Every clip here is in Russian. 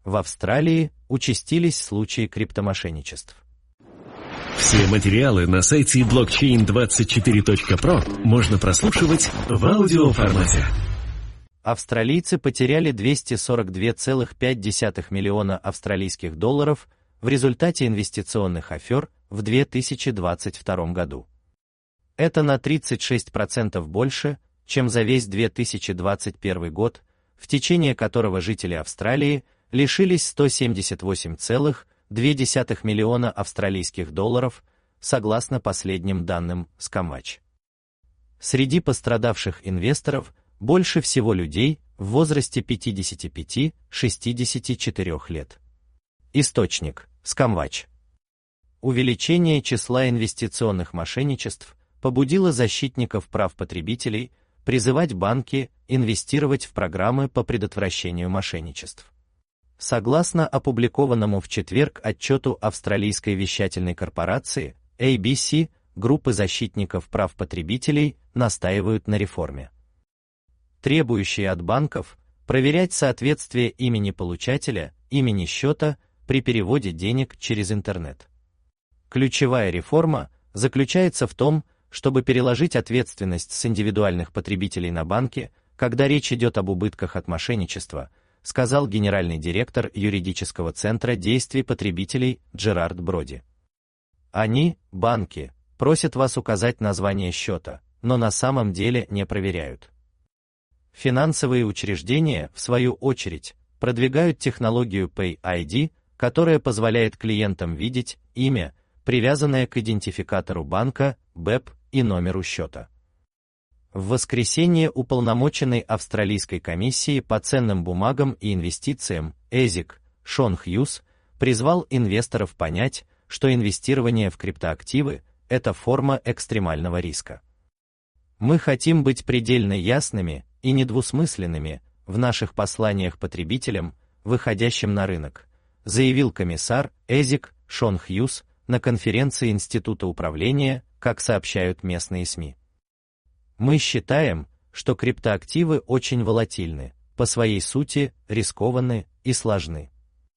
В Австралии участились случаи криптомошенничеств. Все материалы на сайте blockchain24.pro можно прослушивать в аудиоформате. Австралийцы потеряли 242,5 миллиона австралийских долларов в результате инвестиционных афер в 2022 году. Это на 36% больше, чем за весь 2021 год, в течение которого жители Австралии лишились 178,2 миллиона австралийских долларов, согласно последним данным Scamwatch. Среди пострадавших инвесторов больше всего людей в возрасте 55-64 лет. Источник – Scamwatch. Увеличение числа инвестиционных мошенничеств побудило защитников прав потребителей призывать банки инвестировать в программы по предотвращению мошенничеств. Согласно опубликованному в четверг отчету австралийской вещательной корпорации ABC, группы защитников прав потребителей настаивают на реформе, требующие от банков проверять соответствие имени получателя, имени счета при переводе денег через интернет. Ключевая реформа заключается в том, чтобы переложить ответственность с индивидуальных потребителей на банки, когда речь идет об убытках от мошенничества, сказал генеральный директор юридического центра действий потребителей Джерард Броди. Они, банки, просят вас указать название счета, но на самом деле не проверяют. Финансовые учреждения, в свою очередь, продвигают технологию Pay ID, которая позволяет клиентам видеть имя, привязанное к идентификатору банка, БЭП и номеру счета. В воскресенье уполномоченный Австралийской комиссии по ценным бумагам и инвестициям ASIC Шон Хьюз призвал инвесторов понять, что инвестирование в криптоактивы – это форма экстремального риска. Мы хотим быть предельно ясными и недвусмысленными в наших посланиях потребителям, выходящим на рынок, заявил комиссар ASIC Шон Хьюз на конференции Института управления, как сообщают местные СМИ. Мы считаем, что криптоактивы очень волатильны, по своей сути, рискованны и сложны.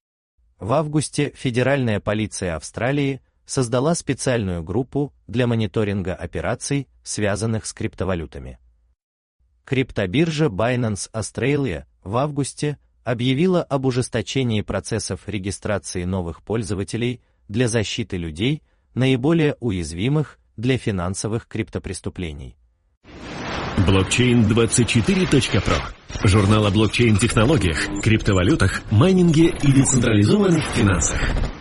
В августе Федеральная полиция Австралии создала специальную группу для мониторинга операций, связанных с криптовалютами. Криптобиржа Binance Australia в августе объявила об ужесточении процессов регистрации новых пользователей для защиты людей, наиболее уязвимых для финансовых криптопреступлений. Blockchain24.pro. Журнал о блокчейн-технологиях, криптовалютах, майнинге и децентрализованных финансах.